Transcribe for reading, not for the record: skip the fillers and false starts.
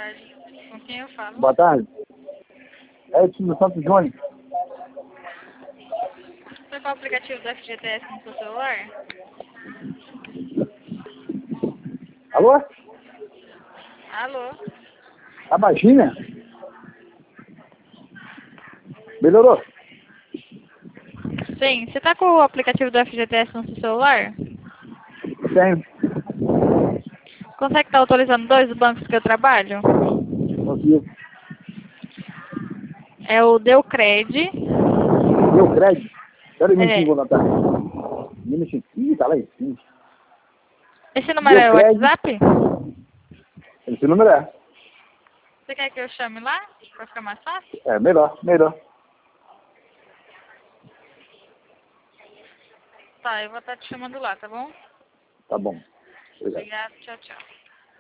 tarde. Com quem eu falo? Boa tarde. É o time do Santos Júnior. Você qual o aplicativo do FGTS no seu celular? Alô? Alô? A baixinha? Melhorou? Sim, você tá com o aplicativo do FGTS no seu celular? Tenho. Consegue estar autorizando dois bancos que eu trabalho? Consigo. É o Deucred. Deu crédito? Espera aí um minutinho, É. vou notar. Um minutinho. Ih, tá lá em cima. Esse número Deu é o crédito? WhatsApp? Esse número é? Você quer que eu chame lá? Pra ficar mais fácil? É, melhor. Tá, eu vou estar te chamando lá, tá bom? Tá bom. Obrigado. Obrigada, tchau, tchau.